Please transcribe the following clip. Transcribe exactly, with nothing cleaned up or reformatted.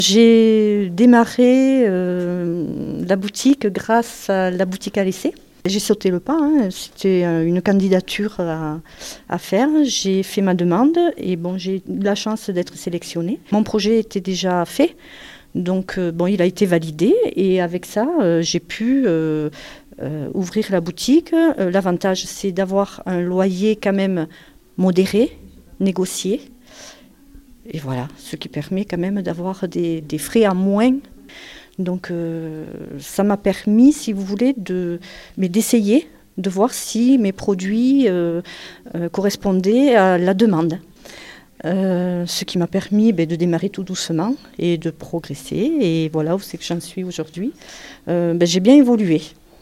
J'ai démarré euh, la boutique grâce à la boutique à l'essai. J'ai sauté le pas, hein. C'était une candidature à, à faire. J'ai fait ma demande et bon, j'ai eu la chance d'être sélectionnée. Mon projet était déjà fait, donc euh, bon, il a été validé et avec ça, euh, j'ai pu euh, euh, ouvrir la boutique. Euh, l'avantage, c'est d'avoir un loyer quand même modéré, négocié. Et voilà, ce qui permet quand même d'avoir des, des frais à moins. Donc euh, ça m'a permis, si vous voulez, de, mais d'essayer, de voir si mes produits euh, euh, correspondaient à la demande. Euh, ce qui m'a permis ben, de démarrer tout doucement et de progresser. Et voilà où c'est que j'en suis aujourd'hui. Euh, ben, j'ai bien évolué.